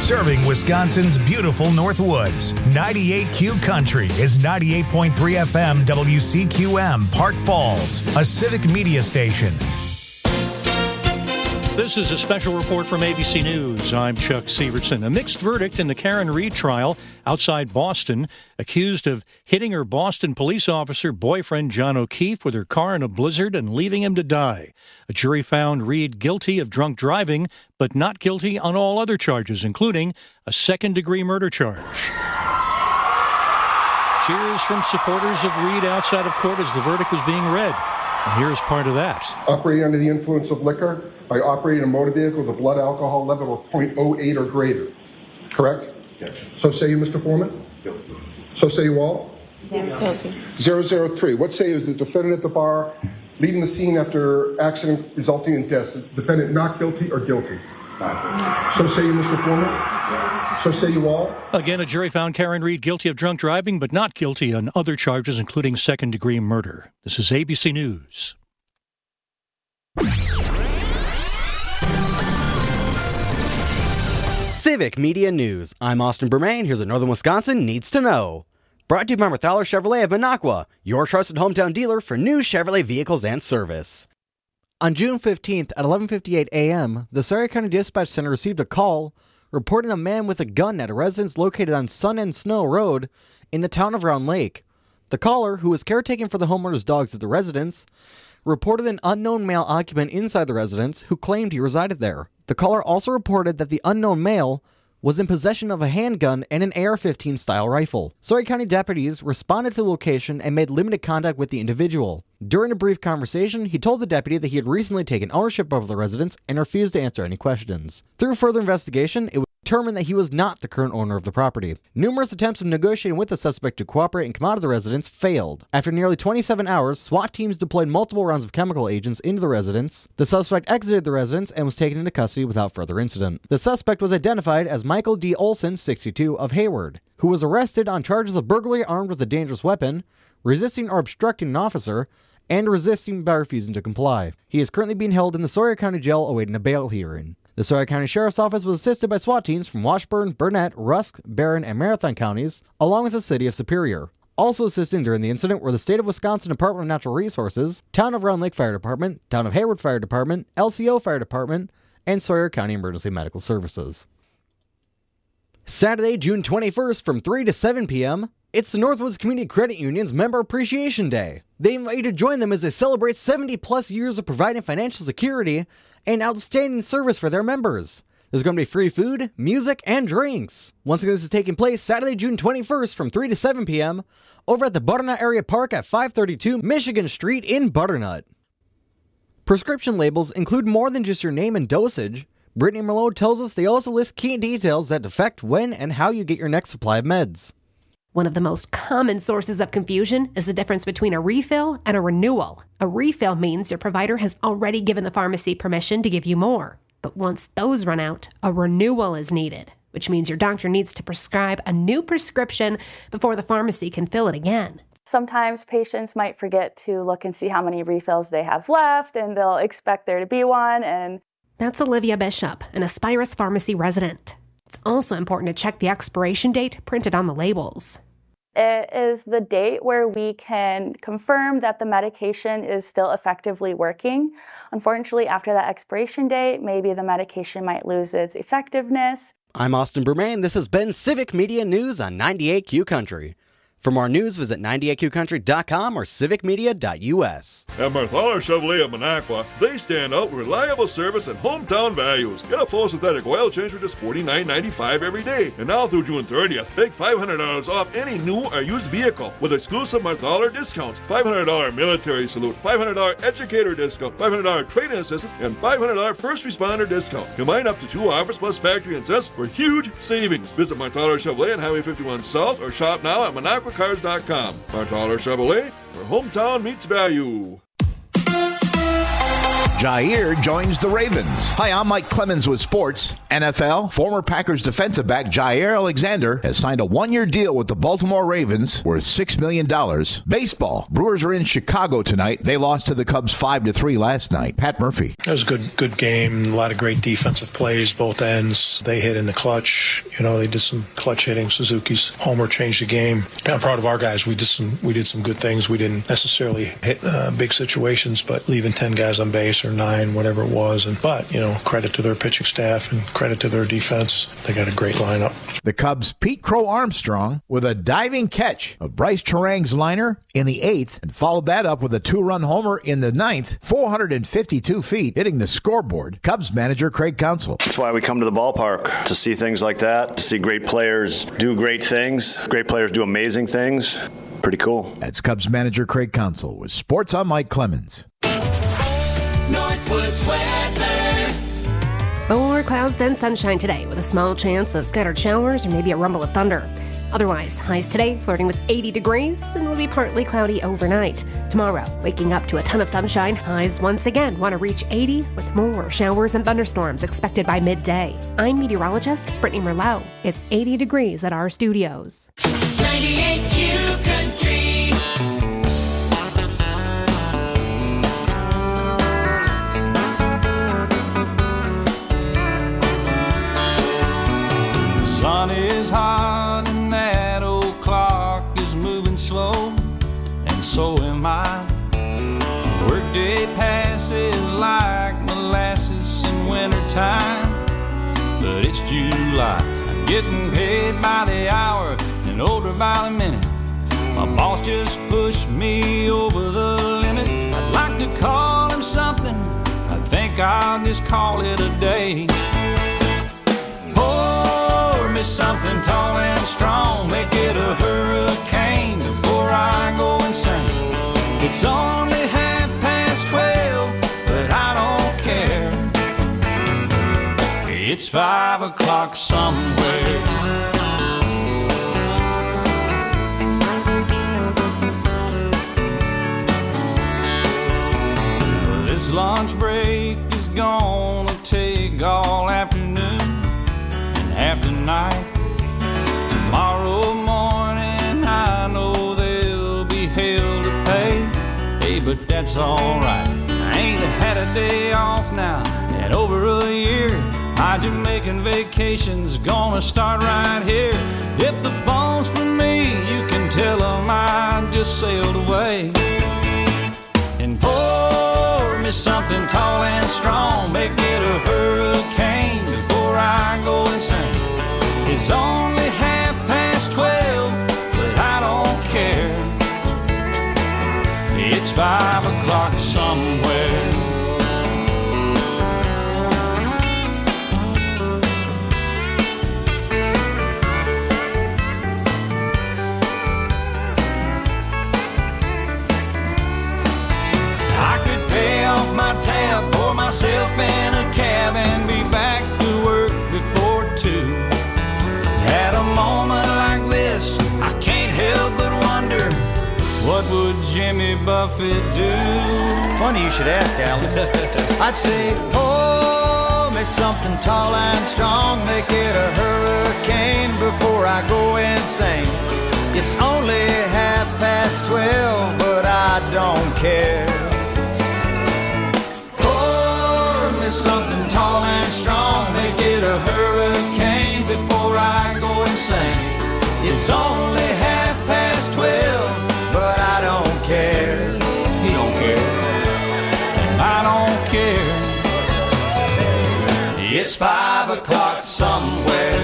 Serving Wisconsin's beautiful North Woods, 98Q Country is 98.3 FM WCQM, Park Falls, a civic media station. This is a special report from ABC News. I'm Chuck Severson. A mixed verdict in the Karen Reed trial outside Boston, accused of hitting her Boston police officer boyfriend John O'Keefe with her car in a blizzard and leaving him to die. A jury found Reed guilty of drunk driving, but not guilty on all other charges, including a second-degree murder charge. Cheers from supporters of Reed outside of court as the verdict was being read. And here's part of that. Operating under the influence of liquor by operating a motor vehicle with a blood alcohol level of 0.08 or greater. Correct? Yes. So say you, Mr. Foreman? Guilty. So say you all? Yes. 003. What say is the defendant at the bar leaving the scene after accident resulting in death? Is the defendant not guilty or guilty? Not guilty. So say you, Mr. Foreman? Yes. So say you all? Again, a jury found Karen Reed guilty of drunk driving, but not guilty on other charges, including second-degree murder. This is ABC News. Civic Media News. I'm Austin Bermain. Here's what Northern Wisconsin needs to know. Brought to you by Marthaler Chevrolet of Minocqua, your trusted hometown dealer for new Chevrolet vehicles and service. On June 15th at 11:58 a.m., the Sawyer County Dispatch Center received a call reporting a man with a gun at a residence located on Sun and Snow Road in the town of Round Lake. The caller, who was caretaking for the homeowner's dogs at the residence, reported an unknown male occupant inside the residence who claimed he resided there. The caller also reported that the unknown male was in possession of a handgun and an AR-15 style rifle. Sawyer County deputies responded to the location and made limited contact with the individual. During a brief conversation, he told the deputy that he had recently taken ownership of the residence and refused to answer any questions. Through further investigation, it was determined that he was not the current owner of the property. Numerous attempts of negotiating with the suspect to cooperate and come out of the residence failed. After nearly 27 hours, SWAT teams deployed multiple rounds of chemical agents into the residence. The suspect exited the residence and was taken into custody without further incident. The suspect was identified as Michael D. Olson, 62, of Hayward, who was arrested on charges of burglary armed with a dangerous weapon, resisting or obstructing an officer, and resisting by refusing to comply. He is currently being held in the Sawyer County Jail awaiting a bail hearing. The Sawyer County Sheriff's Office was assisted by SWAT teams from Washburn, Burnett, Rusk, Barron, and Marathon counties, along with the city of Superior. Also assisting during the incident were the State of Wisconsin Department of Natural Resources, Town of Round Lake Fire Department, Town of Hayward Fire Department, LCO Fire Department, and Sawyer County Emergency Medical Services. Saturday, June 21st from 3 to 7 p.m., it's the Northwoods Community Credit Union's Member Appreciation Day. They invite you to join them as they celebrate 70-plus years of providing financial security and outstanding service for their members. There's going to be free food, music, and drinks. Once again, this is taking place Saturday, June 21st from 3 to 7 p.m. over at the Butternut Area Park at 532 Michigan Street in Butternut. Prescription labels include more than just your name and dosage. Brittany Merlot tells us they also list key details that affect when and how you get your next supply of meds. One of the most common sources of confusion is the difference between a refill and a renewal. A refill means your provider has already given the pharmacy permission to give you more. But once those run out, a renewal is needed, which means your doctor needs to prescribe a new prescription before the pharmacy can fill it again. Sometimes patients might forget to look and see how many refills they have left, and they'll expect there to be one. That's Olivia Bishop, an Aspirus Pharmacy resident. It's also important to check the expiration date printed on the labels. It is the date where we can confirm that the medication is still effectively working. Unfortunately, after that expiration date, maybe the medication might lose its effectiveness. I'm Austin Bermain. This has been Civic Media News on 98Q Country. For more news, visit 98qcountry.com or civicmedia.us. At Marthaler Chevrolet of Minocqua, they stand out with reliable service and hometown values. Get a full synthetic oil change for just $49.95 every day. And now through June 30th, take $500 off any new or used vehicle with exclusive Marthaler discounts. $500 military salute, $500 educator discount, $500 trade-in assistance, and $500 first responder discount. Combine up to 2 offers plus factory incentives for huge savings. Visit Marthaler Chevrolet on Highway 51 South or shop now at MinocquaCars.com. Marthaler Chevrolet, where hometown meets value. Jair joins the Ravens. Hi, I'm Mike Clemens with sports. NFL, former Packers defensive back Jair Alexander has signed a one-year deal with the Baltimore Ravens worth $6 million. Baseball, Brewers are in Chicago tonight. They lost to the Cubs 5-3 last night. Pat Murphy. It was a good game. A lot of great defensive plays, both ends. They hit in the clutch. They did some clutch hitting. Suzuki's homer changed the game. I'm proud of our guys. We did some good things. We didn't necessarily hit big situations, but leaving 10 guys on base or 9, whatever it was. But credit to their pitching staff and credit to their defense. They got a great lineup. The Cubs' Pete Crow Armstrong with a diving catch of Bryce Terang's liner in the 8th and followed that up with a 2-run homer in the 9th, 452 feet, hitting the scoreboard. Cubs manager Craig Counsell. That's why we come to the ballpark, to see things like that, to see great players do great things, great players do amazing things. Pretty cool. That's Cubs manager Craig Counsell with Sports. I'm Mike Clemens. Northwoods weather. More clouds than sunshine today, with a small chance of scattered showers or maybe a rumble of thunder. Otherwise, highs today flirting with 80 degrees and will be partly cloudy overnight. Tomorrow, waking up to a ton of sunshine, highs once again want to reach 80 with more showers and thunderstorms expected by midday. I'm meteorologist Brittany Merlot. It's 80 degrees at our studios. 98Q Country. Sun is hot and that old clock is moving slow, and so am I. Workday passes like molasses in wintertime, but it's July. I'm getting paid by the hour and older by the minute. My boss just pushed me over the limit. I'd like to call him something, I think I'll just call it a day. Me something tall and strong, make it a hurricane before I go insane. It's only 12:30, but I don't care. It's 5 o'clock somewhere. This lunch break is gonna take all afternoon, half the night. Tomorrow morning I know there'll be hell to pay. Hey, but that's alright. I ain't had a day off now in over a year. My Jamaican vacation's gonna start right here. If the phone's for me, you can tell them I just sailed away. And pour me something tall and strong, make it a hurricane before I go insane. It's only 12:30, but I don't care. It's 5 o'clock somewhere. I could pay off my tab, pour myself in a cab, and be back to work before 2. At a moment like this, I can't help but wonder, what would Jimmy Buffett do? Funny you should ask, Alan. I'd say, pour me something tall and strong, make it a hurricane before I go insane. It's only 12:30, but I don't care. Pour me something tall and strong, make it a hurricane before I go insane. It's only 12:30, but I don't care. He don't care. I don't care. It's 5 o'clock somewhere.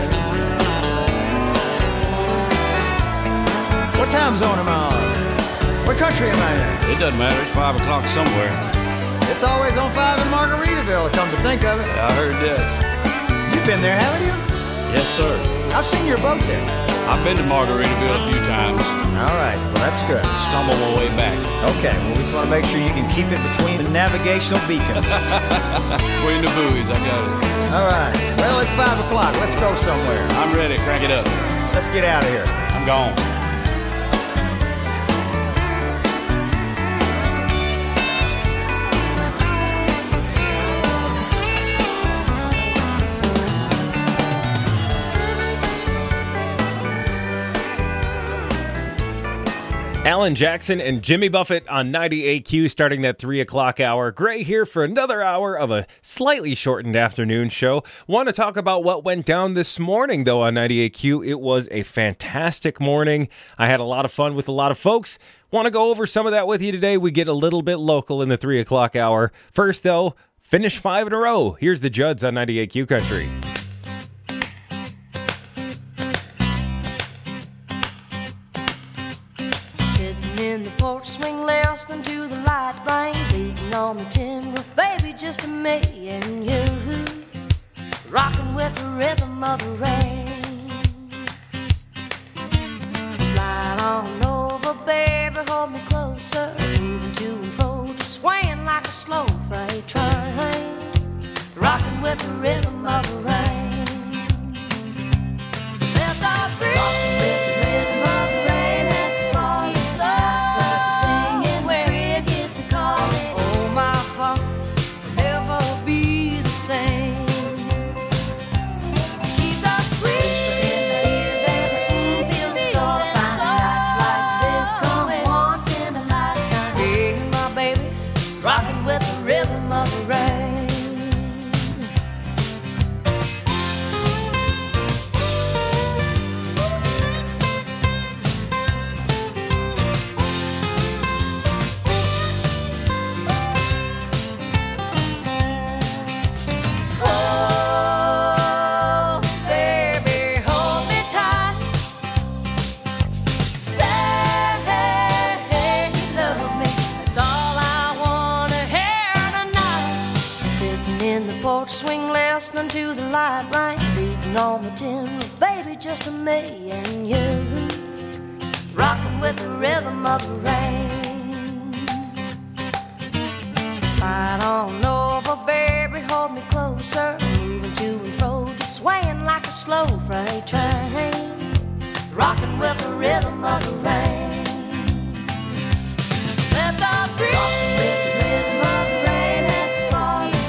What time zone am I on? What country am I in? It doesn't matter. It's 5 o'clock somewhere. It's always on 5 in Margaritaville, come to think of it. Yeah, I heard that. You've been there, haven't you? Yes, sir. I've seen your boat there. I've been to Margaritaville a few times. All right, well, that's good. Stumbled my way back. Okay, well, we just want to make sure you can keep it between the navigational beacons. Between the buoys, I got it. All right, well, it's 5 o'clock. Let's go somewhere. I'm ready. Crank it up. Let's get out of here. I'm gone. Alan Jackson and Jimmy Buffett on 98Q starting that 3 o'clock hour. Gray here for another hour of a slightly shortened afternoon show. Want to talk about what went down this morning, though, on 98Q. It was a fantastic morning. I had a lot of fun with a lot of folks. Want to go over some of that with you today. We get a little bit local in the 3 o'clock hour. First, though, finish 5 in a row. Here's the Judds on 98Q Country. In the porch swing, listening to the light rain beating on the tin roof, baby, just me and you, rocking with the rhythm of the rain. Slide on over, baby, hold me closer, moving to and fro, just swaying like a slow freight train, rocking with the rhythm of the rain. So let the breeze rocking with the rhythm of the rain. That's all you listening to the light rain beating on the tin roof, baby, just me and you, rocking with the rhythm of the rain. Slide on over, baby, hold me closer, moving to and fro, just swaying like a slow freight train, rocking with the rhythm of the rain. Let the breeze rocking with the rhythm of the rain. That's all you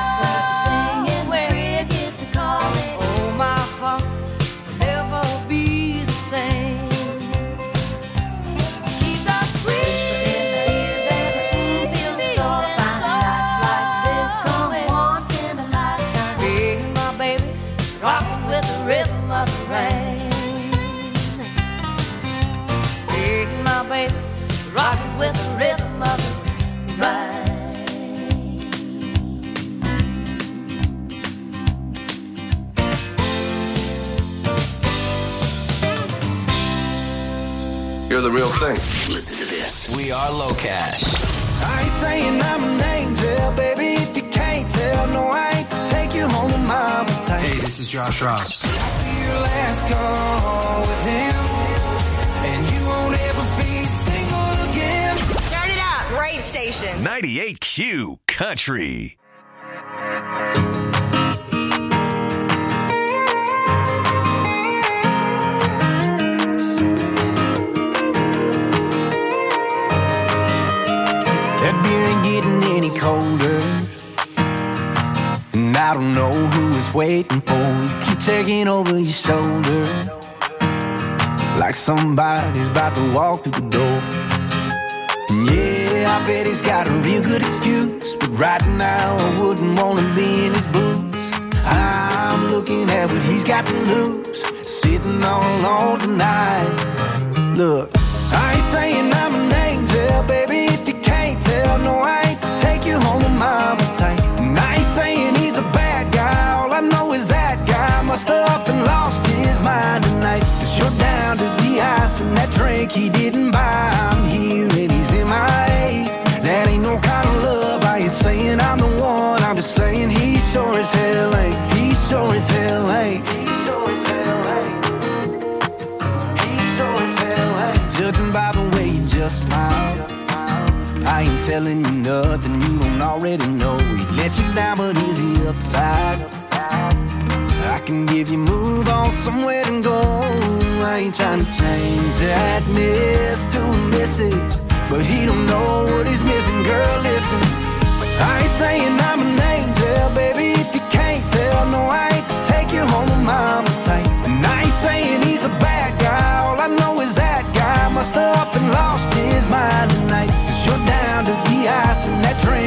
rhythm of the rain. Hey, my baby, rocking with the rhythm of the rain. You're the real thing. Listen to this. We are Low Cash. I ain't saying I'm an angel, baby, if you can't tell. No, I ain't to take you home to mama tight. Hey, this is Josh Ross. After your last call with him, and you won't ever be single again. Turn it up. Great station. 98Q Country. That beer ain't getting any colder, and I don't know who is waiting for you. Keep checking over your shoulder, like somebody's about to walk through the door. And yeah, I bet he's got a real good excuse, but right now I wouldn't want to be in his boots. I'm looking at what he's got to lose, sitting all alone tonight. Look, I ain't saying I'm an angel, baby, if you can't tell. No, I ain't to take you home to mama tight. And I ain't saying he's a bad guy, all I know is that guy must have up and lost his mind tonight. 'Cause you're down to the ice and that drink he didn't buy. I'm here and he's MIA. That ain't no kind of love. I ain't saying I'm the one, I'm just saying he sure as hell ain't. He sure as hell ain't. He sure as hell ain't. He sure as hell ain't. Judging by the way you just smile, I ain't telling you nothing you don't already know. He let you down, but is he upside? I can give you move on somewhere to go. I ain't trying to change that miss to a misses, but he don't know what he's missing. Girl, listen, I ain't saying I'm an angel, baby, if you can't tell. No, I ain't to take you home to mama tight. And I ain't saying he's a bad guy, all I know is that guy must have up and lost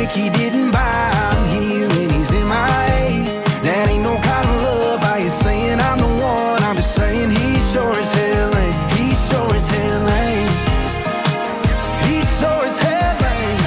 drink he didn't buy. I'm here and he's MIA. That ain't no kind of love. I ain't saying I'm the one. I'm just saying he sure as hell ain't. He sure as hell ain't. He sure as hell ain't.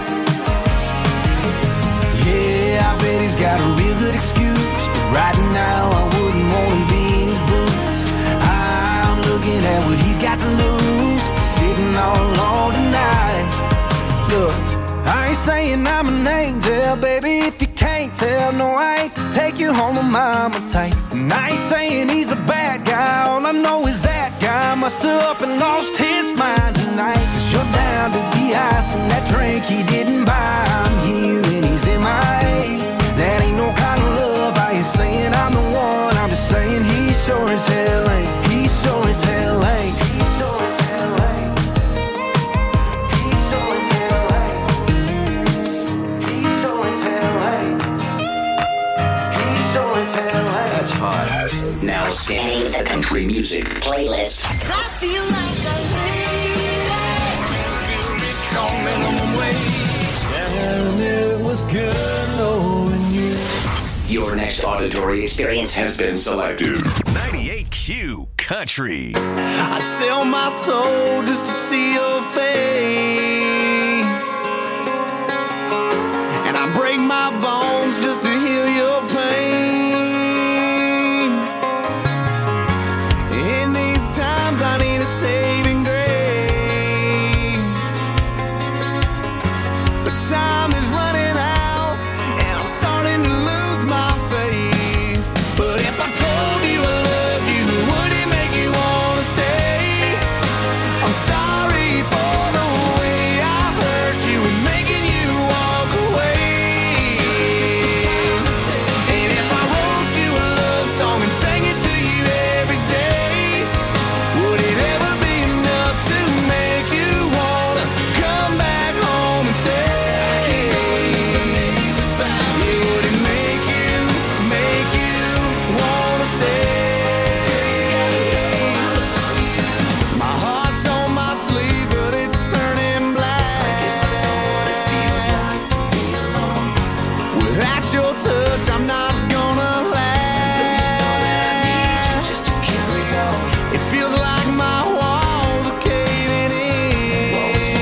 Yeah, I bet he's got a real good excuse, but right now I wouldn't want to be in his boots. I'm looking at what he's got to lose, sitting all alone tonight. Look, I ain't saying I'm an angel, baby, if you can't tell. No, I ain't to take you home to mama tight. And I ain't saying he's a bad guy. All I know is that guy must have up and lost his mind tonight. 'Cause you're down to the ice and that drink he didn't buy. I'm here and he's MIA. That ain't no kind of love. I ain't saying I'm the one. I'm just saying he sure as hell ain't. He sure as hell ain't. He sure as hell ain't. He sure as hell ain't. He sure as hell ain't. He sure as hell ain't. That's hot. Now scanning the country music playlist. I feel like a Rich on minimum wage. And it was good knowing you. Your next auditory experience has been selected. 98Q Country. I'd sell my soul just to see your face, and I break my bones just to heal your pain. In these times I need a saving grace, but time is running out and I'm starting to lose my faith. But if I told you I loved you, would it make you wanna stay? I'm sorry for the way I hurt you and making you walk away. And if I wrote you a love song and sang it to you every day, would it ever be enough to make you wanna come back home and stay? Would it make you wanna stay? My heart's on my sleeve, but it's turning black. Without your touch, I'm not gonna last. Just to carry on. It feels like my walls are caving in.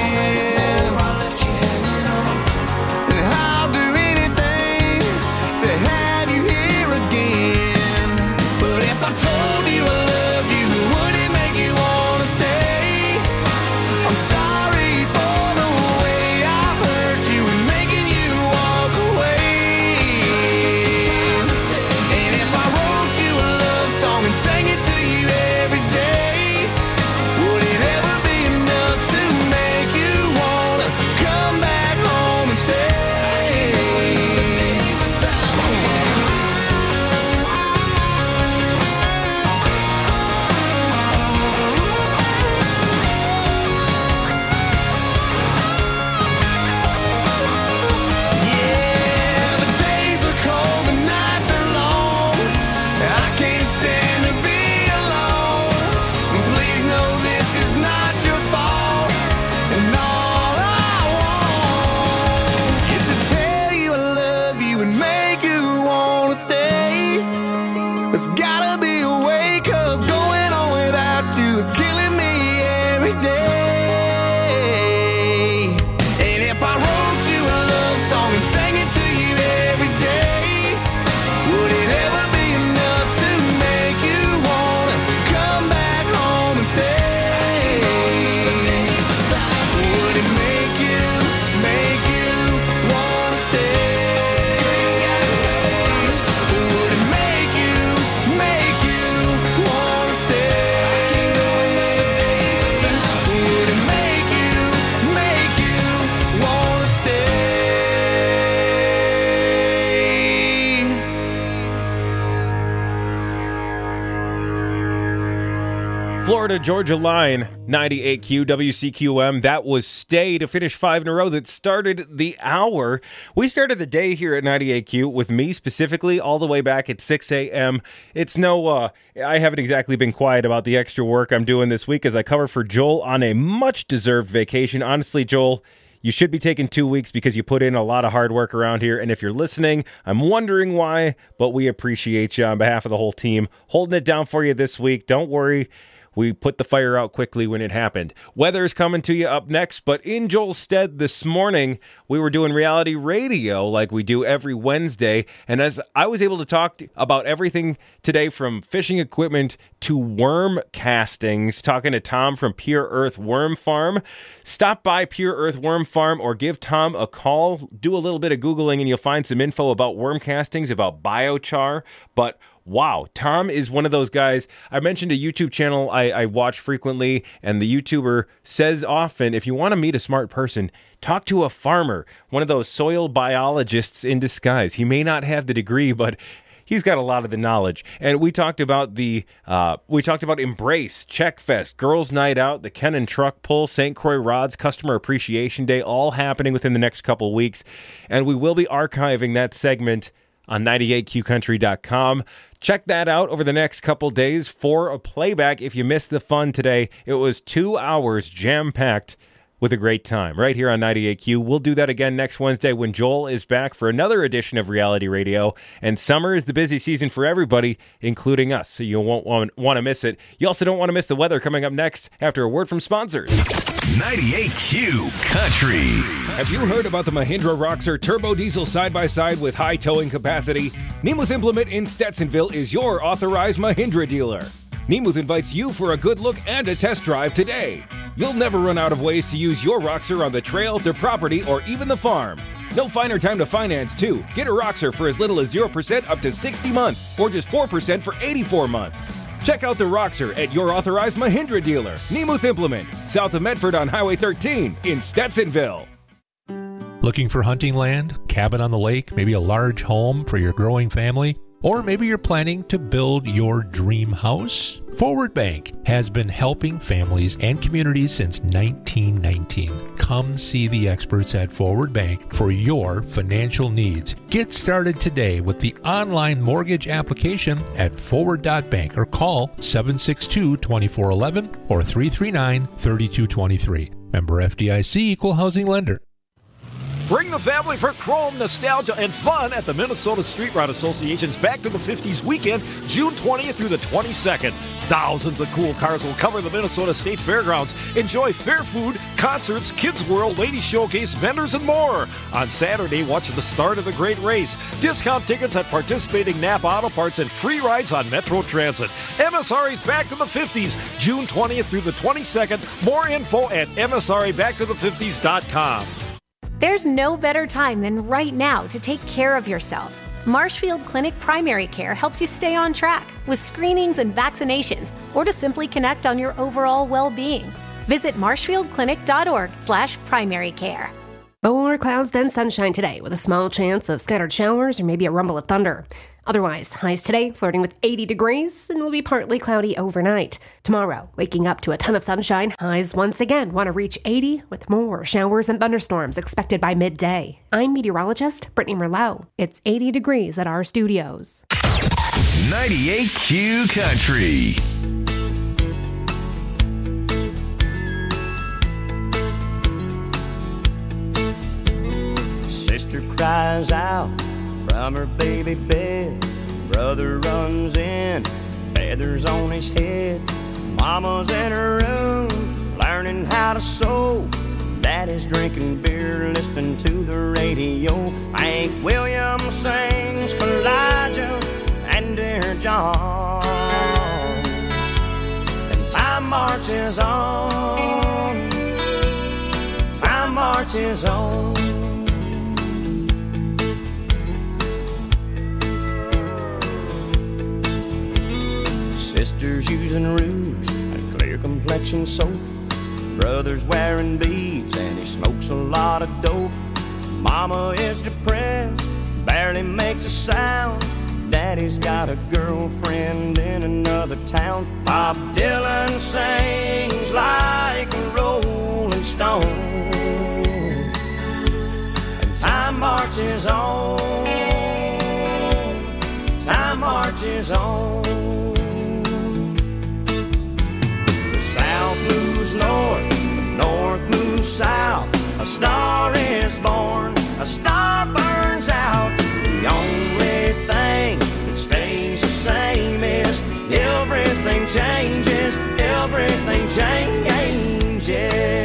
And I'll do anything to have you here again. But if I told you I loved you, would it make you wanna stay? I'm sorry for the way I hurt you and making you walk away. And if I wrote you a love song and sang it to you every day, would it ever be enough to make you wanna come back home and stay? Yeah, the days are cold, the nights are long. I can't stand to be alone. Please know this is not your fault. And all I want is to tell you I love you and make you wanna stay. There's gotta be a way, 'cause going on without you is killing me every day. And if I wrote you a love song and sang it to you every day, would it ever be enough to make you wanna come back home and stay? Would it make you wanna stay? Would it make you wanna stay? Would it make you wanna stay? Florida Georgia line, 98Q WCQM. That was Stay to finish 5 in a row that started the hour. We started the day here at 98Q with me specifically all the way back at 6 a.m. It's no, I haven't exactly been quiet about the extra work I'm doing this week as I cover for Joel on a much-deserved vacation. Honestly, Joel, You should be taking 2 weeks because you put in a lot of hard work around here. And if you're listening, I'm wondering why, but we appreciate you on behalf of the whole team holding it down for you this week. Don't worry. We put the fire out quickly when it happened. Weather's coming to you up next, but in Joel's stead this morning, we were doing reality radio like we do every Wednesday. And as I was able to talk about everything today from fishing equipment to worm castings, talking to Tom from Pure Earth Worm Farm. Stop by Pure Earth Worm Farm or give Tom a call. Do a little bit of Googling and you'll find some info about worm castings, about biochar, but wow, Tom is one of those guys. I mentioned a YouTube channel I watch frequently, and the YouTuber says often, if you want to meet a smart person, talk to a farmer, one of those soil biologists in disguise. He may not have the degree, but he's got a lot of the knowledge. And we talked about Embrace, Checkfest, Girls Night Out, the Ken and Truck Pull, St. Croix Rods Customer Appreciation Day, all happening within the next couple weeks. And we will be archiving that segment on 98qcountry.com. Check that out over the next couple days for a playback. If you missed the fun today, it was 2 hours jam-packed with a great time right here on 98Q. We'll do that again next Wednesday when Joel is back for another edition of Reality Radio. And summer is the busy season for everybody, including us, so you won't want to miss it. You also don't want to miss the weather coming up next after a word from sponsors. 98Q Country. Have you heard about the Mahindra Roxor Turbo Diesel side-by-side with high towing capacity? Nemeth Implement in Stetsonville is your authorized Mahindra dealer. Nemeth invites you for a good look and a test drive today. You'll never run out of ways to use your Roxor on the trail, the property, or even the farm. No finer time to finance, too. Get a Roxor for as little as 0% up to 60 months, or just 4% for 84 months. Check out the Roxor at your authorized Mahindra dealer, Nemeth Implement, south of Medford on Highway 13 in Stetsonville. Looking for hunting land, cabin on the lake, maybe a large home for your growing family? Or maybe you're planning to build your dream house? Forward Bank has been helping families and communities since 1919. Come see the experts at Forward Bank for your financial needs. Get started today with the online mortgage application at forward.bank or call 762-2411 or 339-3223. Member FDIC, Equal Housing Lender. Bring the family for chrome, nostalgia, and fun at the Minnesota Street Rod Association's Back to the 50s weekend, June 20th through the 22nd. Thousands of cool cars will cover the Minnesota State Fairgrounds. Enjoy fair food, concerts, Kids World, Ladies Showcase, vendors, and more. On Saturday, watch the start of the great race. Discount tickets at participating Napa Auto Parts and free rides on Metro Transit. MSRA's Back to the 50s, June 20th through the 22nd. More info at MSRABackToThe50s.com. There's no better time than right now to take care of yourself. Marshfield Clinic Primary Care helps you stay on track with screenings and vaccinations, or to simply connect on your overall well-being. Visit marshfieldclinic.org/primary care. More clouds than sunshine today, with a small chance of scattered showers or maybe a rumble of thunder. Otherwise, highs today flirting with 80 degrees and will be partly cloudy overnight. Tomorrow, waking up to a ton of sunshine, highs once again want to reach 80 with more showers and thunderstorms expected by midday. I'm meteorologist Brittany Merlot. It's 80 degrees at our studios. 98Q Country. Sister cries out from her baby bed. Brother runs in, feathers on his head. Mama's in her room, learning how to sew. Daddy's drinking beer, listening to the radio. Hank Williams sings Elijah and Dear John. And time marches on. Time marches on. Sisters using rouge and clear complexion soap. Brother's wearing beads and he smokes a lot of dope. Mama is depressed, barely makes a sound. Daddy's got a girlfriend in another town. Bob Dylan sings like a rolling stone. And time marches on. Time marches on. South moves north, north moves south. A star is born, a star burns out. The only thing that stays the same is everything changes, everything changes.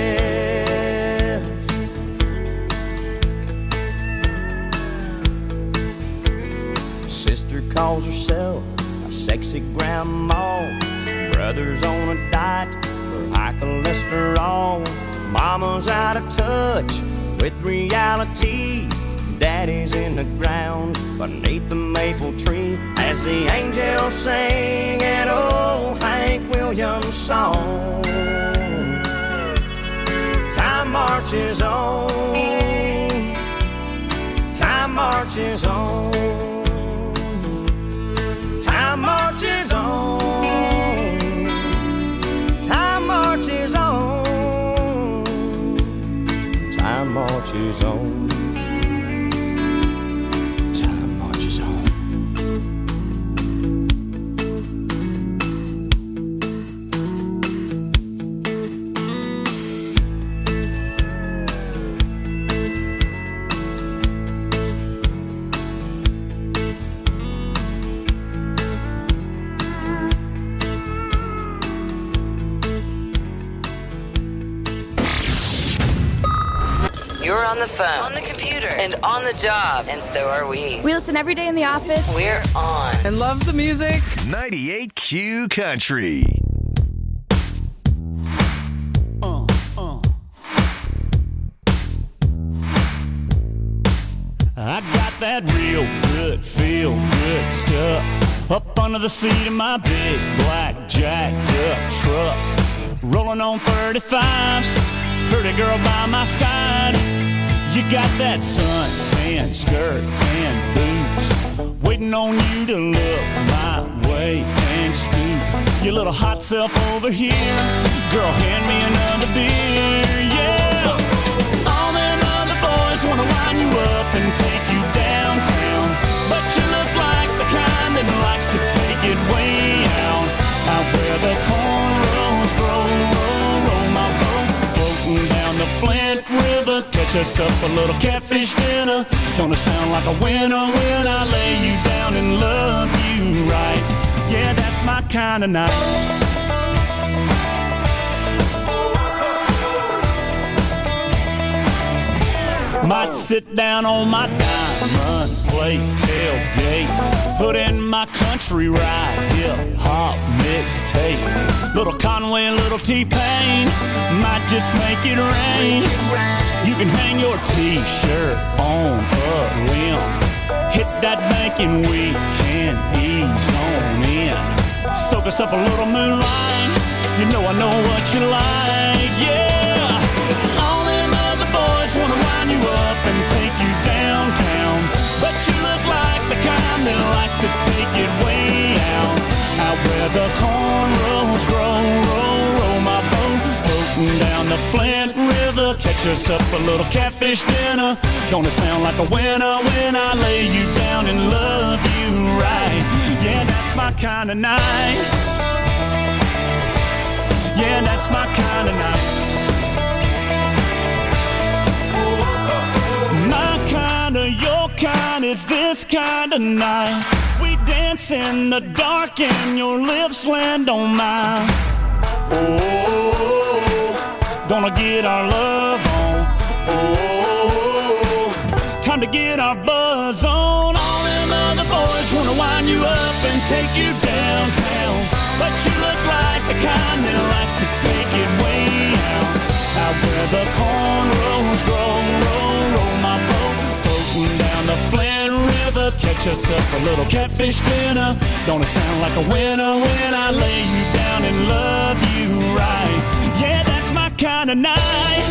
Sister calls herself a sexy grandma. Brother's on a diet for high cholesterol. Mama's out of touch with reality. Daddy's in the ground beneath the maple tree as the angels sing an old Hank Williams song. Time marches on. Time marches on. Time marches on. Time marches on. Time marches on. Time marches on. You're on the phone, on the computer, and on the job, and so are we. We listen every day in the office. We're on. And love the music. 98Q Country. I got that real good, feel good stuff up under the seat of my big black jacked up truck. Rolling on 35s, pretty girl by my side. You got that suntan skirt and boots, waiting on you to look my way and scoop your little hot self over here. Girl, hand me another beer, yeah. All them other boys wanna line you up and take you downtown, but you look like the kind that likes to take it way out where the cornrows grow. Roll my boat, floating down the Flint River, catch us up a little catfish dinner. Gonna sound like a winner when I lay you down and love you right. Yeah, that's my kind of night. Might sit down on my diamond plate tailgate, put in my country ride, hip-hop mixtape. Little Conway, little T-Pain, might just make it rain. You can hang your T-shirt on a limb. Hit that bank and we can ease on in. Soak us up a little moonlight, you know I know what you like, yeah. All them other boys wanna line you up and take you downtown, but you look like the kind that likes to take it way out where the cornrows grow. Roll my boat, floating down the Flint River, catch us up a little catfish dinner. Gonna sound like a winner when I lay you down and love you right. Yeah, that's my kind of night. Yeah, that's my kind of night. My kind of, your kind is this kind of night. We dance in the dark and your lips land on mine. Oh, gonna get our love on. Oh, time to get our buzz on. All them other boys wanna wind you up and take you downtown, but you look like the kind that likes to take it way out where the cornrows grow. Roll my boat, floating down the Flint River, catch us up a little catfish dinner. Gonna sound like a winner when I lay you down and love you right. Yeah, that's my kind of night.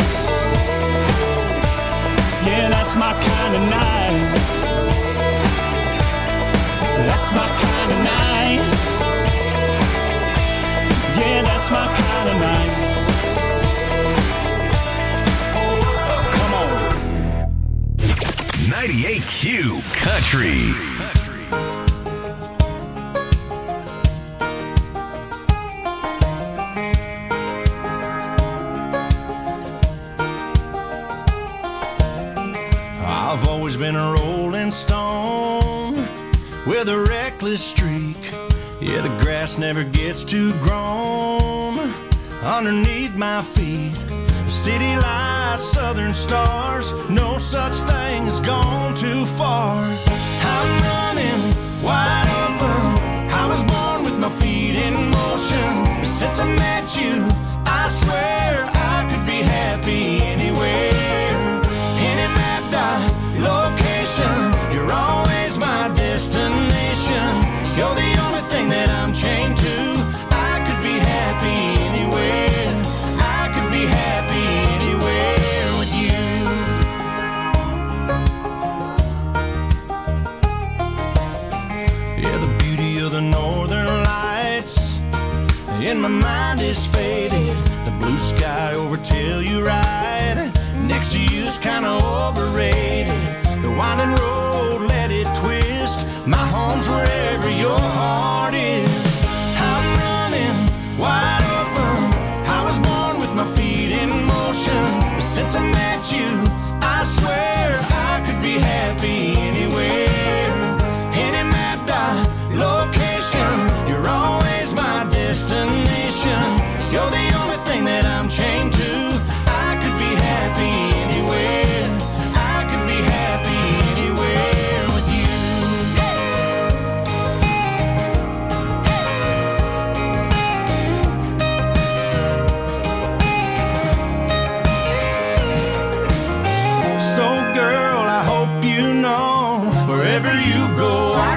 Yeah, that's my kind of night. That's my kind of night. Yeah, that's my kind of night. 98Q Country. been a rolling stone with a reckless streak. Yeah, the grass never gets too grown underneath my feet. City lights, southern stars, no such thing as gone too far. I'm running wide open. I was born with my feet in motion. But since I met you, I swear I could be happy anywhere. Any mapped out location, you're always my destination. You're the only thing that I'm chained to. I could be happy anywhere. I could be happy anywhere with you. Yeah, the beauty of the northern lights in my mind is faded. The blue sky over Telluride next to you's kinda overrated. The winding road, let it twist. My home's wherever your heart is. I'm running wide open. I was born with my feet in motion. But since I met you, I swear I could be happy anywhere. Any mapped out location, you're always my destination. You're the only thing that I'm chained to. I could be happy anywhere. I could be happy anywhere with you. So girl, I hope you know, wherever you go, I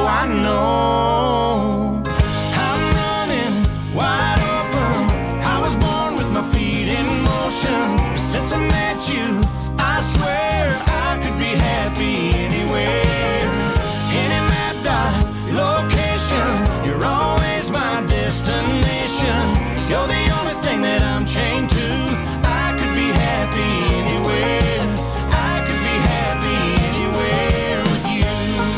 know. I'm running wide open. I was born with my feet in motion. But since I met you, I swear I could be happy anywhere. Any mapped out location, you're always my destination. You're the only thing that I'm chained to. I could be happy anywhere. I could be happy anywhere with you.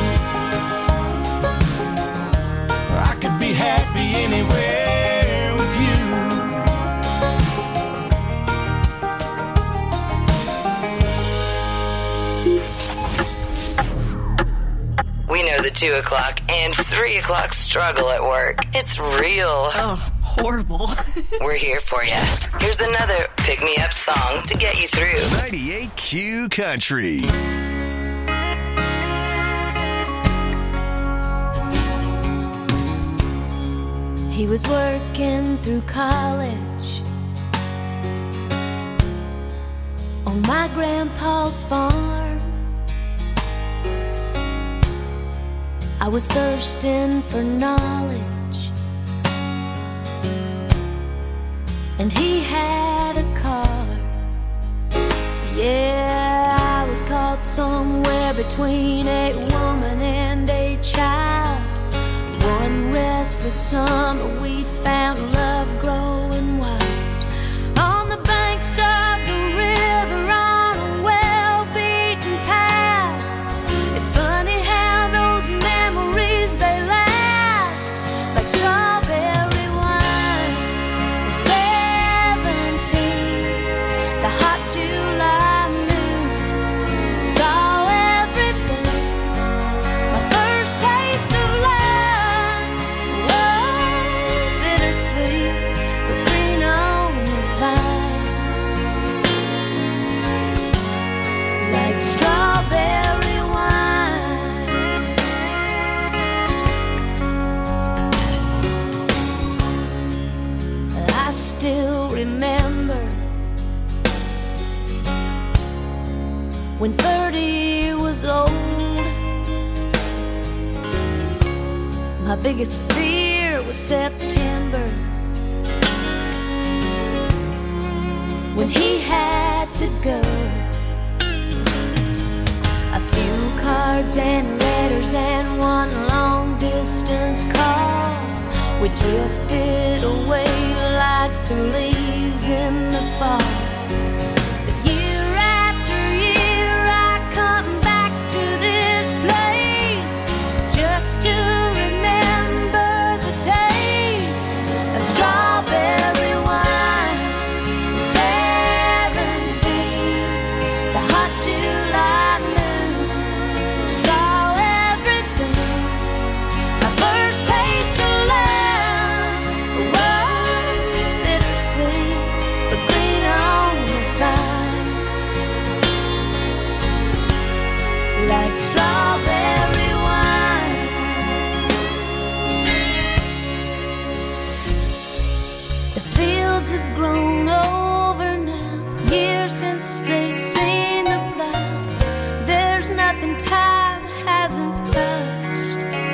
I could be happy anywhere with you. We know the 2 o'clock and 3 o'clock struggle at work. It's real. Oh, horrible. We're here for you. Here's another pick-me-up song to get you through. 98Q Country. He was working through college on my grandpa's farm. I was thirsting for knowledge, and he had a car. Yeah, I was caught somewhere between a woman and a child. One restless summer we found love growing wild on the banks of the river on a well-beaten path. It's funny how those memories, they last like strawberry wine. At 17, the hot July moon saw everything. My first taste of love, bittersweet, but green on the vine, like strawberry wine. I still remember when 30 was old. My biggest fear was September, when he had to go. A few cards and letters and one long distance call. We drifted away like the leaves in the fall. But year after year I come back to this place just to remember the taste of strawberry wine. 17, the hot July moon hasn't touched.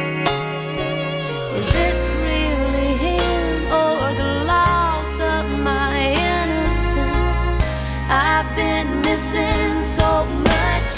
Is it really him or the loss of my innocence? I've been missing so much.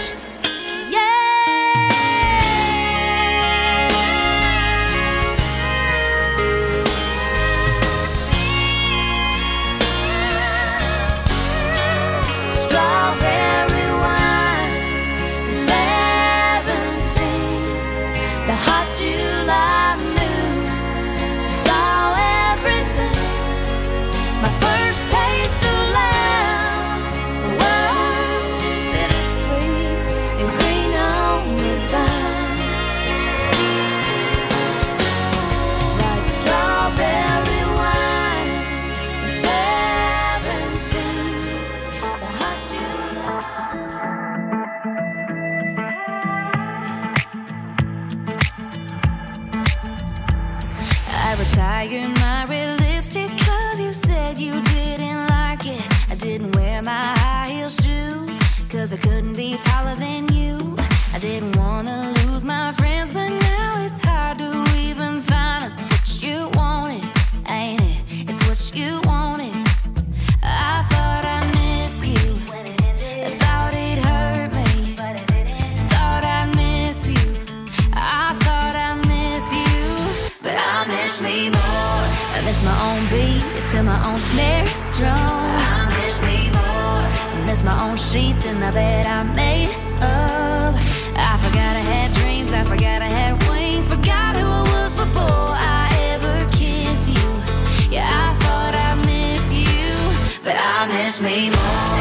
Retired my red lipstick 'cause you said you didn't like it. I didn't wear my high heel shoes 'cause I couldn't be taller than you. I didn't wanna lose my friends, but now it's hard to even find out what you wanted, ain't it? It's what you wanted. I thought I miss you, I thought it hurt me, thought I'd miss you, I thought I miss you, but I miss me more. I miss my own beat to my own snare drum. I miss me more. I miss my own sheets in the bed I made up. I forgot I had dreams, I forgot I had wings, forgot who I was before I ever kissed you. Yeah, I thought I miss you, but I miss me more.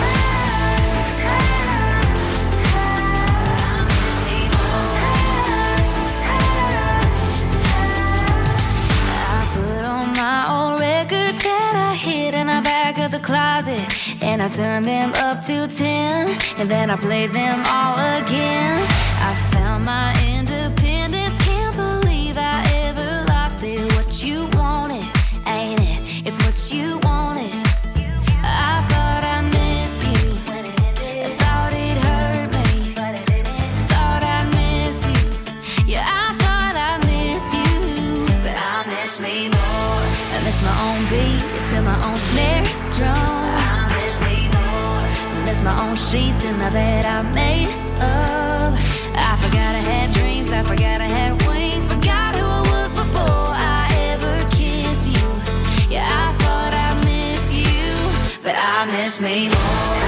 In the back of the closet, and I turned them up to 10, and then I played them all again. I found my independence, can't believe I ever lost it. What you wanted, ain't it? It's what you wanted. I thought I miss you, I thought it hurt me, thought I'd miss you. Yeah, I thought I miss you, but I miss me more. I miss my own beat to my own snare drum. I miss me more. I miss my own sheets in the bed I made up. I forgot I had dreams, I forgot I had wings, forgot who I was before I ever kissed you. Yeah, I thought I miss you, but I miss me more.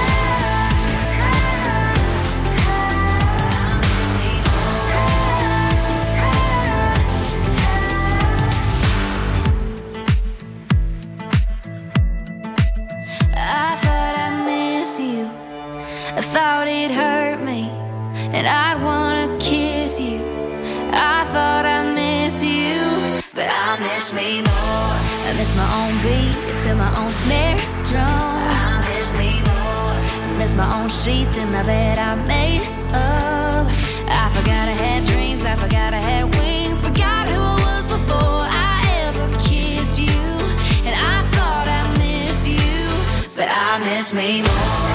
I thought it hurt me, and I'd wanna kiss you. I thought I'd miss you, but I miss me more. I miss my own beat to my own snare drum. I miss me more. I miss my own sheets in the bed I made up. I forgot I had dreams, I forgot I had wings, forgot who I was before I ever kissed you. And I thought I'd miss you, but I miss me more.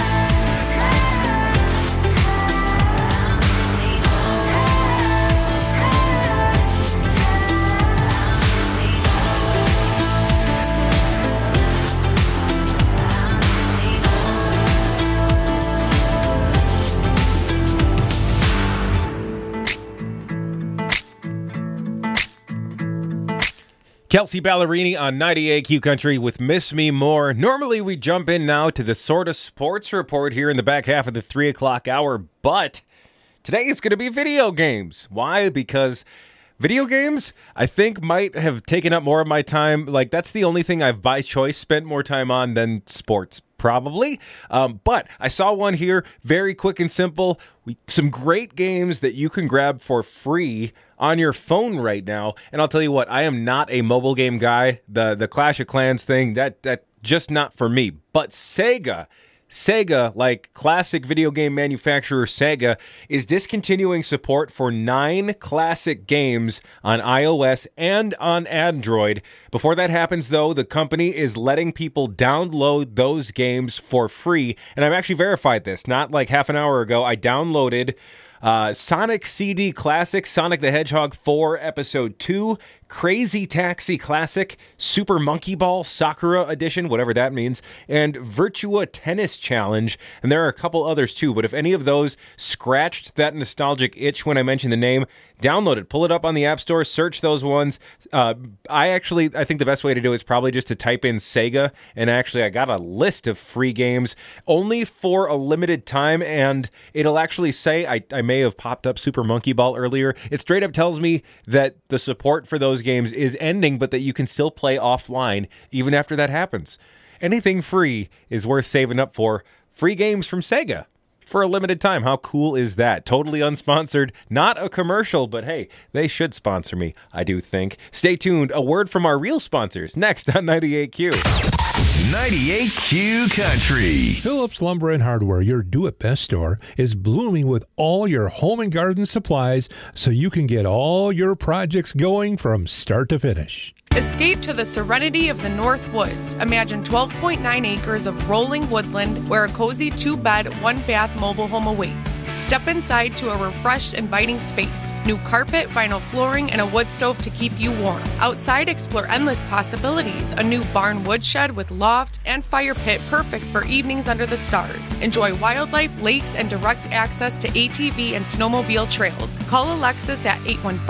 Kelsey Ballerini on 98Q Country with Miss Me More. Normally we jump in now to the sort of sports report here in the back half of the 3 o'clock hour, but today it's going to be video games. Why? Because video games, I think, might have taken up more of my time. Like, that's the only thing I've by choice spent more time on than sports, probably. But I saw one here, very quick and simple. Some great games that you can grab for free on your phone right now. And I'll tell you what, I am not a mobile game guy. The Clash of Clans thing, that just not for me. But Sega, like classic video game manufacturer Sega, is discontinuing support for 9 classic games on iOS and on Android. Before that happens, though, the company is letting people download those games for free. And I've actually verified this. Not like half an hour ago, I downloaded Sonic CD Classic, Sonic the Hedgehog 4 Episode 2, Crazy Taxi Classic, Super Monkey Ball Sakura Edition, whatever that means, and Virtua Tennis Challenge. And there are a couple others too, but if any of those scratched that nostalgic itch when I mentioned the name, download it, pull it up on the App Store, search those ones. I think the best way to do it is probably just to type in Sega, and actually I got a list of free games only for a limited time, and it'll actually say, I may have popped up Super Monkey Ball earlier, it straight up tells me that the support for those games is ending, but that you can still play offline even after that happens. Anything free is worth saving up for. Free games from Sega for a limited time. How cool is that? Totally unsponsored, not a commercial, but hey, they should sponsor me, I do think. Stay tuned. A word from our real sponsors next on 98Q. 98Q Country. Phillips Lumber and Hardware, your do-it-best store, is blooming with all your home and garden supplies so you can get all your projects going from start to finish. Escape to the serenity of the North Woods. Imagine 12.9 acres of rolling woodland where a cozy 2-bed, 1-bath mobile home awaits. Step inside to a refreshed, inviting space. New carpet, vinyl flooring, and a wood stove to keep you warm. Outside, explore endless possibilities. A new barn woodshed with loft and fire pit perfect for evenings under the stars. Enjoy wildlife, lakes, and direct access to ATV and snowmobile trails. Call Alexis at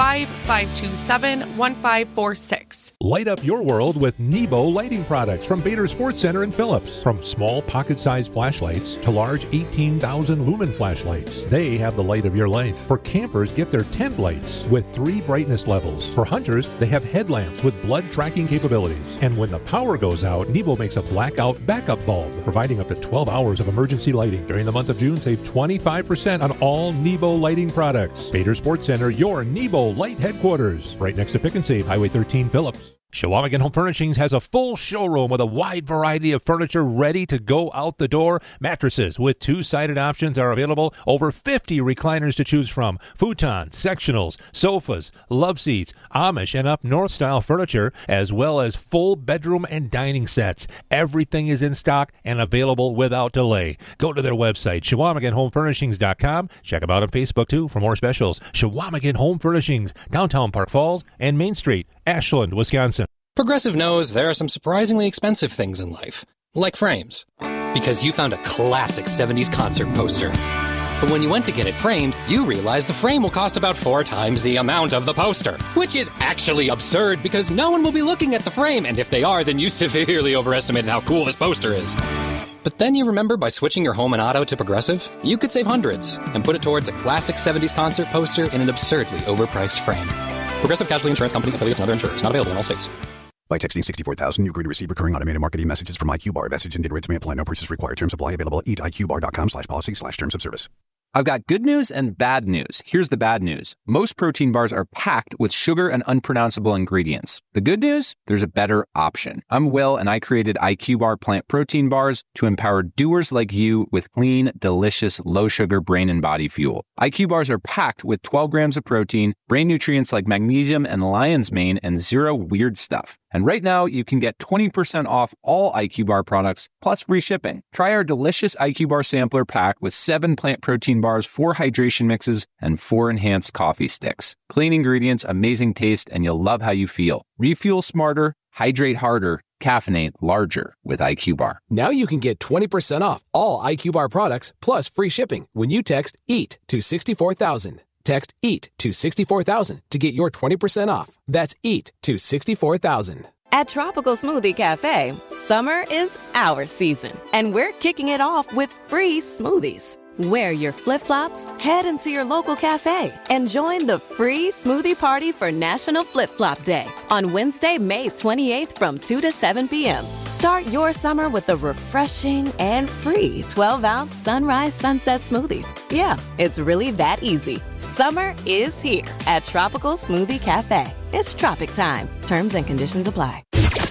815-527-1546. Light up your world with Nebo lighting products from Bader Sports Center in Phillips. From small pocket-sized flashlights to large 18,000 lumen flashlights, they have the light of your life. For campers, get their tent lights with 3 brightness levels. For hunters, they have headlamps with blood tracking capabilities. And when the power goes out, Nebo makes a blackout backup bulb, providing up to 12 hours of emergency lighting. During the month of June, save 25% on all Nebo lighting products. Bader Sports Center, your Nebo light headquarters. Right next to Pick and Save, Highway 13, Phillips. Shawamigan Home Furnishings has a full showroom with a wide variety of furniture ready to go out the door. Mattresses with 2-sided options are available. Over 50 recliners to choose from. Futons, sectionals, sofas, love seats, Amish and up north style furniture, as well as full bedroom and dining sets. Everything is in stock and available without delay. Go to their website, ShawamiganHomeFurnishings.com. Check them out on Facebook too for more specials. Shawamigan Home Furnishings, downtown Park Falls and Main Street, Ashland, Wisconsin. Progressive knows there are some surprisingly expensive things in life, like frames. Because you found a classic 70s concert poster. But when you went to get it framed, you realized the frame will cost about 4 times the amount of the poster. Which is actually absurd because no one will be looking at the frame, and if they are, then you severely overestimated how cool this poster is. But then you remember by switching your home and auto to Progressive, you could save hundreds and put it towards a classic 70s concert poster in an absurdly overpriced frame. Progressive Casualty Insurance Company, affiliates, and other insurers. Not available in all states. By texting 64,000, you agree to receive recurring automated marketing messages from IQBar. Message and data rates may apply. No purchase required. Terms apply. Available at eatiqbar.com/policy/terms of service. I've got good news and bad news. Here's the bad news. Most protein bars are packed with sugar and unpronounceable ingredients. The good news? There's a better option. I'm Will, and I created IQBar plant protein bars to empower doers like you with clean, delicious, low-sugar brain and body fuel. IQ bars are packed with 12 grams of protein, brain nutrients like magnesium and lion's mane, and 0 weird stuff. And right now, you can get 20% off all IQ Bar products, plus free shipping. Try our delicious IQ Bar sampler pack with 7 plant protein bars, 4 hydration mixes, and 4 enhanced coffee sticks. Clean ingredients, amazing taste, and you'll love how you feel. Refuel smarter, hydrate harder, caffeinate larger with IQ Bar. Now you can get 20% off all IQ Bar products, plus free shipping when you text EAT to 64,000. Text EAT to 64,000 to get your 20% off. That's EAT to 64,000. At Tropical Smoothie Cafe, summer is our season, and we're kicking it off with free smoothies. Wear your flip-flops, head into your local cafe, and join the free smoothie party for National Flip-Flop Day on Wednesday, May 28th from 2 to 7 p.m. Start your summer with a refreshing and free 12-ounce sunrise sunset smoothie. Yeah, it's really that easy. Summer is here at Tropical Smoothie Cafe. It's tropic time. Terms and conditions apply.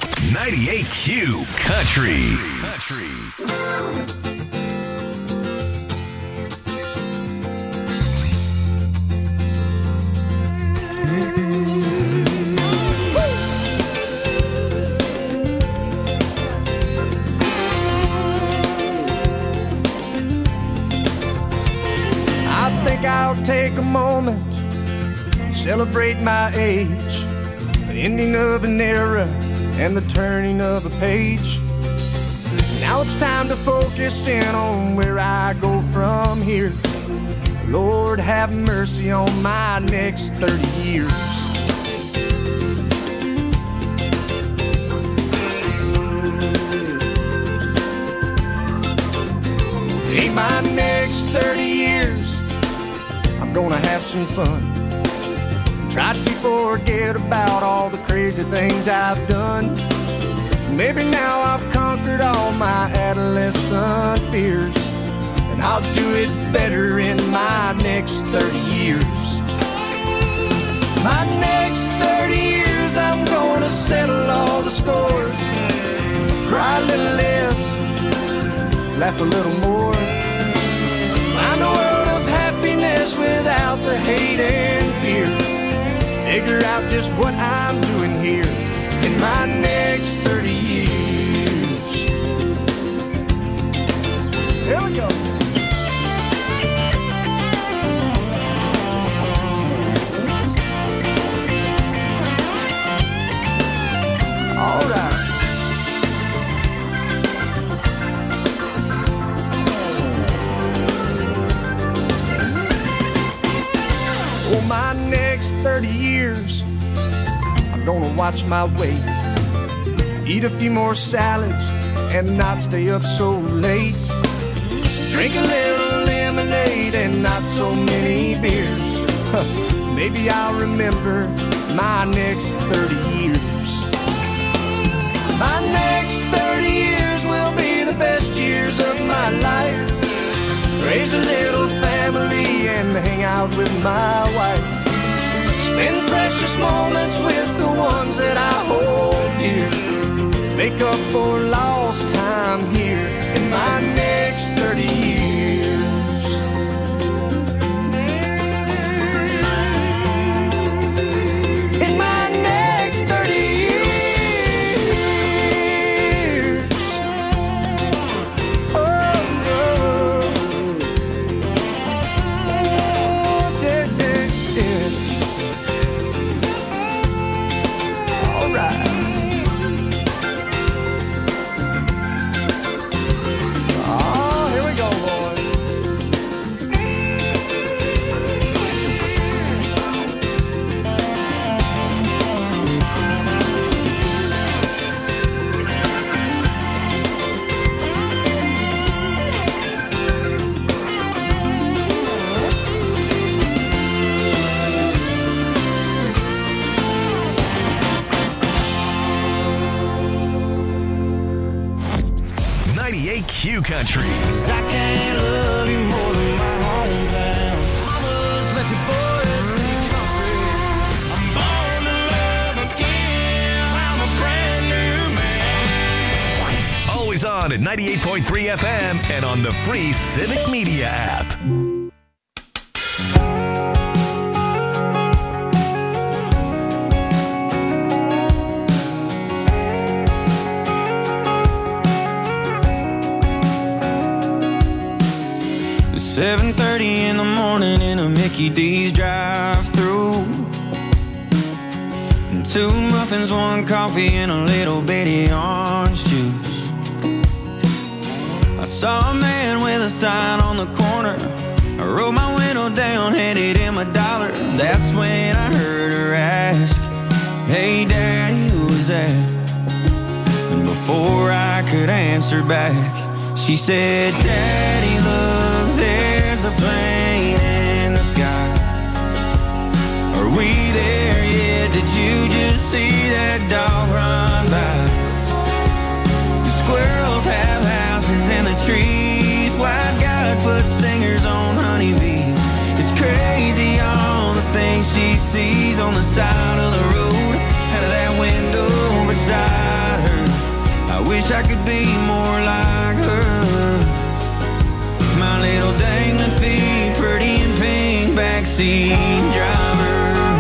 98Q Country. I think I'll take moment, celebrate my age, the ending of an era and the turning of a page. Now it's time to focus in on where I go from here. Lord, have mercy on my next 30 years. In my next 30 years, I'm gonna have some fun. Try to forget about all the crazy things I've done. Maybe now I've conquered all my adolescent fears, and I'll do it better in my next 30 years. My next 30 years, I'm gonna settle all the scores. Cry a little less, laugh a little more. Find a world of happiness without the hate and fear. Figure out just what I'm doing here in my next 30 years. Here we go. All right. For my next 30 years, I'm gonna watch my weight, eat a few more salads and not stay up so late, drink a little lemonade and not so many beers. Maybe I'll remember my next 30 years. My next 30 years will be the best years of my life. Raise a little family and hang out with my wife. Spend precious moments with the ones that I hold dear. Make up for lost time here in my next 30 years. In my next 30 years. Q Country. I can't love you more than my hometown. Mamas, let your boys be country. I'm born to love again. I'm a brand new man. Always on at 98.3 FM and on the free Civic Media app. It's 7:30 in the morning in a Mickey D's drive-thru. And 2 muffins, 1 coffee, and a little bitty orange juice. I saw a man with a sign on the corner. I rolled my window down, handed him $1. That's when I heard her ask, "Hey Daddy, who was that?" And before I could answer back, she said, "Daddy, look, there's a plane in the sky. Are we there yet? Did you just see that dog run by? The squirrels have houses in the trees. White God put stingers on honeybees. It's crazy all the things she sees on the side of the road, out of that window beside her. I wish I could be more like her. My little dangling feet, pretty and pink, backseat driver."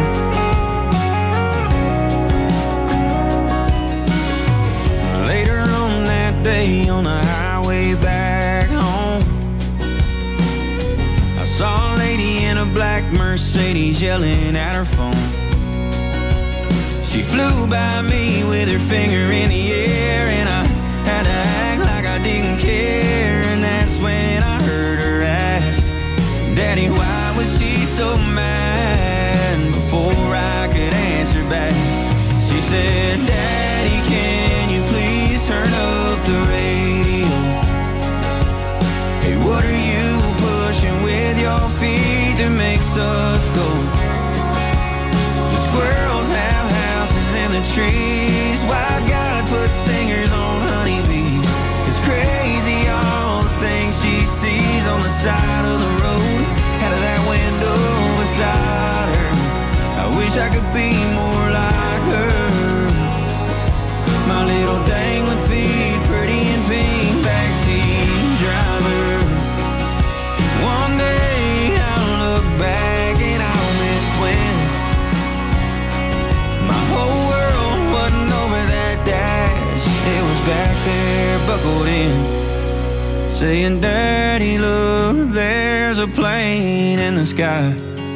Later on that day on the highway back home, I saw a lady in a black Mercedes she's yelling at her phone. She flew by me with her finger in the air, and I had to act like I didn't care. And that's when I heard her ask, Daddy, why was she so mad? Before I could answer back, she said, Daddy, can you please turn up the radio? Hey, what are you pushing with your feet that makes us go? The squirrels have houses in the trees. Why God put stingers on honeybees? It's crazy all the things she sees on the side of the road, out of that window beside her. I wish I could be more like her. My little dangling feet, pretty in pink, backseat driver. One day I'll look back and I'll miss when my whole world wasn't over that dash. It was back there buckled in, saying, Daddy, look, there's a plane in the sky.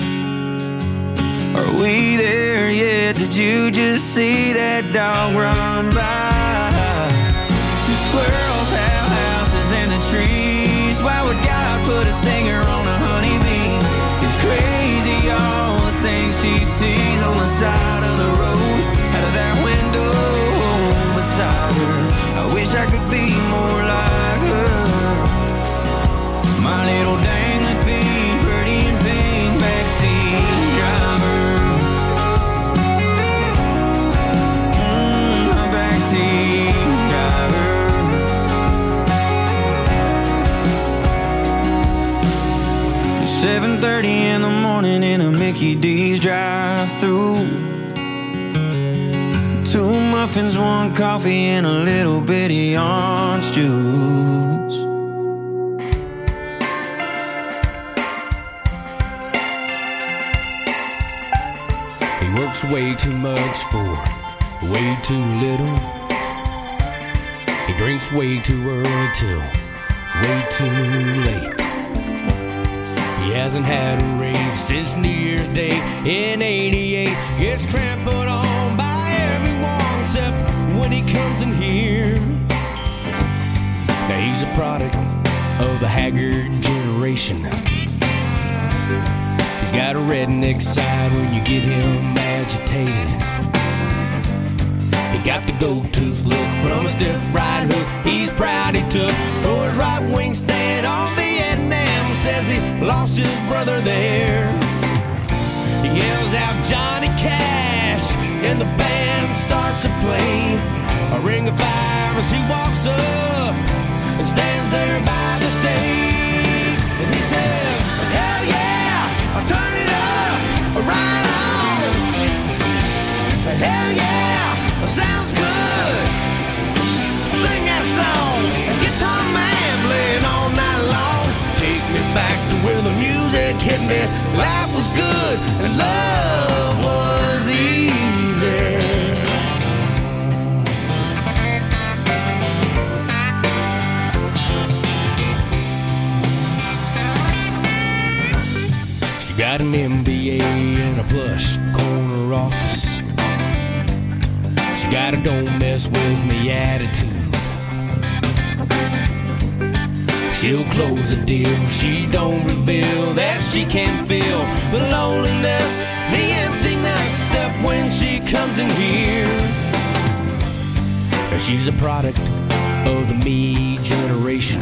Are we there yet? Did you just see that dog run by? The squirrels have houses in the trees. Why would God put a stinger on a honeybee? It's crazy all the things she sees on the side of the road, out of that window beside her. I wish I could be more like her. My little dangling feet, pretty in pink, backseat driver. My backseat driver. 7:30 in the morning in a Mickey D's drive-thru. 2 muffins, 1 coffee, and a little bitty orange juice. He works way too much for way too little. He drinks way too early till way too late. He hasn't had a raise since New Year's Day in '88. Gets trampled on by everyone except when he comes in here. Now he's a product of the haggard generation. He's got a redneck side when you get him agitated. He got the gold tooth look from a stiff right hook he's proud he took for his right wing stand on Vietnam. Says he lost his brother there. He yells out Johnny Cash and the band starts to play a Ring of Fire as he walks up and stands there by the stage. And he says, hell yeah, I'll turn it up, right on. Hell yeah, sounds good. Sing that song, guitar man playing all night long. Take me back to where the music hit me. Life was good and love was easy. She got an MBA and a plush corner office. She got a don't mess with me attitude. She'll close a deal, she don't reveal that she can feel the loneliness, the emptiness, except when she comes in here. She's a product of the me generation.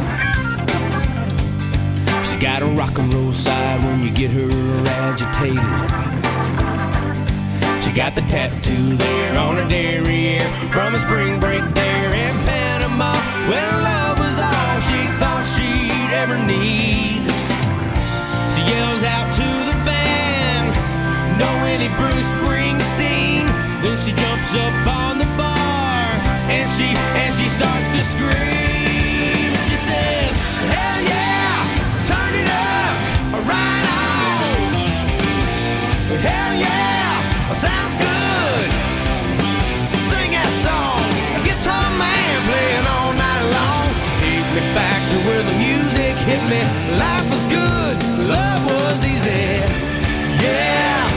She's got a rock and roll side when you get her agitated. She got the tattoo there on her derriere from a spring break there in Panama when love was all she thought she'd ever need. She yells out to the band, no any Bruce Springsteen. Then she jumps up on the bar and she starts to scream. She says, hell yeah, turn it up, right on. Hell yeah, sounds good. Sing that song, guitar man playing all night long. Take me back to where the music hit me. Life was good, love was easy. Yeah.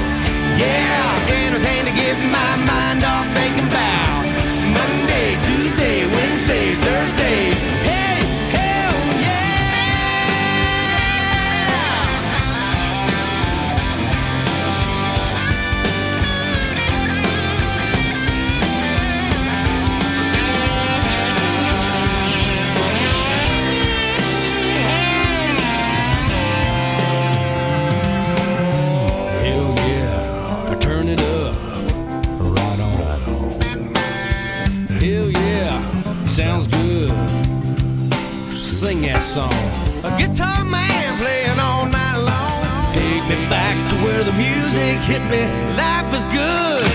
song. A guitar man playing all night long. Take me back to where the music hit me. Life was good.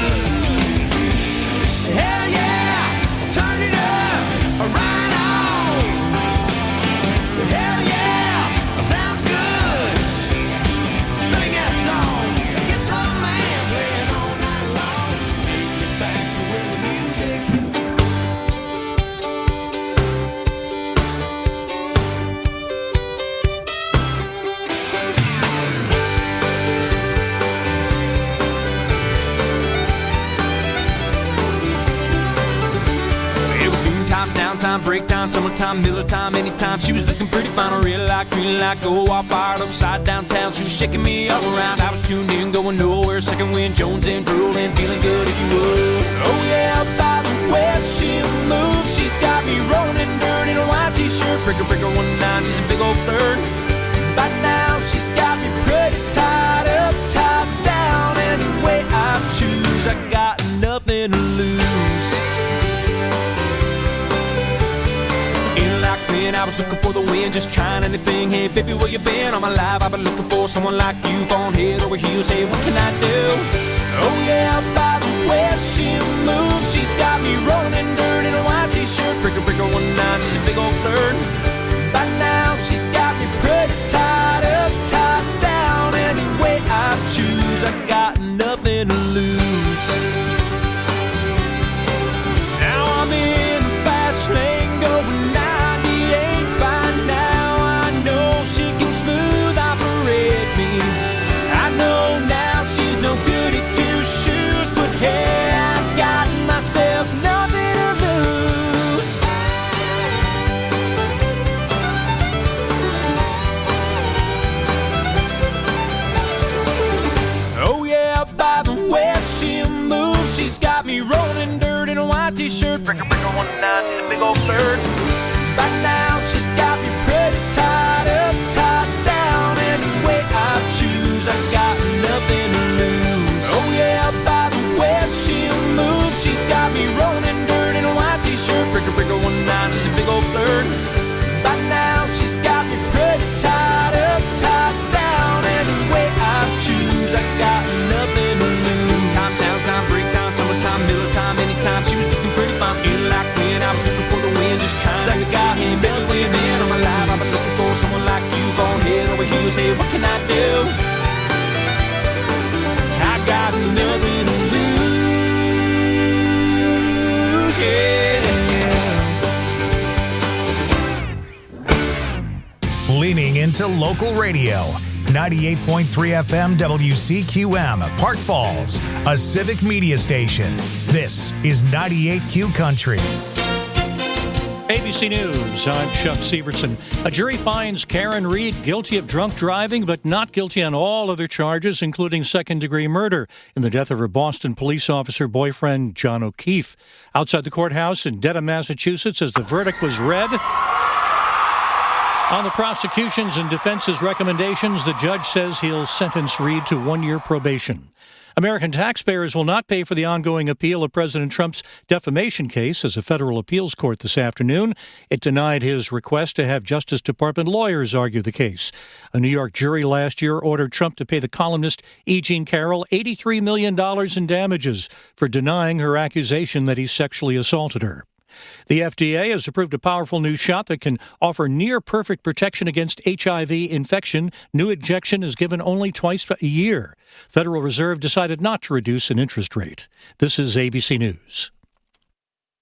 Hell yeah, turn it up, right on. Hell yeah, sounds good. Sing that song. A guitar man playing all night long. Take me back to where the music hit me. Downtime, breakdown, summertime, Miller time, anytime. She was looking pretty fine, a red light, green light, go all fired upside downtown. She was shaking me all around. I was tuned in, going nowhere. Second wind, Jones and drooling, feeling good if you would. Oh yeah, by the way she moves, she's got me rolling in dirt in a white t-shirt. Breaker, breaker, 1-9, she's a big old third. By now, she's got me pretty tied up, tied down. Any way I choose, I got nothing to lose. I was looking for the win, just trying anything. Hey, baby, where you been? I'm alive. I've been looking for someone like you, on head over heels. Hey, what can I do? Oh yeah, by the way she moves, she's got me rolling in dirt in a white t-shirt. Breaker, breaker, 1-9, she's a big old third. By now, she's got me pretty tied up, tied down. Any way I choose, I got nothing to lose. Now I'm in the fast lane going smooth operate me. I know now she's no good at two shoes, but hey, I got myself nothing to lose. Oh yeah, by the way she moves, she's got me rolling dirt in a white t-shirt. Breaker, breaker, 1-9, in a big old third. By now she's got me pretty tied up, tied down. Any way I choose, I got nothing to lose. Oh yeah, by the way she moves, she's got me rolling in dirt in a white t-shirt. Breaker, breaker, 1-9, she's a big old third. By now she's got me pretty tied up, tied down. Any way I choose, I got nothing to lose. Time, downtime, breakdown, summertime, Miller time, anytime. She was looking pretty fine, feeling like when I was looking for the win, just trying like a guy in belly way, man. I'm alive, I've been looking for someone like you, on head over heels. Hey, what can I do? I got nothing to lose, yeah. Leaning into local radio. 98.3 FM WCQM, Park Falls, a civic media station. This is 98Q Country. ABC News, I'm Chuck Sievertson. A jury finds Karen Reed guilty of drunk driving, but not guilty on all other charges, including second-degree murder in the death of her Boston police officer boyfriend, John O'Keefe. Outside the courthouse in Dedham, Massachusetts, as the verdict was read, on the prosecution's and defense's recommendations, the judge says he'll sentence Reed to 1-year probation. American taxpayers will not pay for the ongoing appeal of President Trump's defamation case, as a federal appeals court this afternoon. It denied his request to have Justice Department lawyers argue the case. A New York jury last year ordered Trump to pay the columnist E. Jean Carroll $83 million in damages for denying her accusation that he sexually assaulted her. The FDA has approved a powerful new shot that can offer near-perfect protection against HIV infection. New injection is given only twice a year. Federal Reserve decided not to reduce an interest rate. This is ABC News.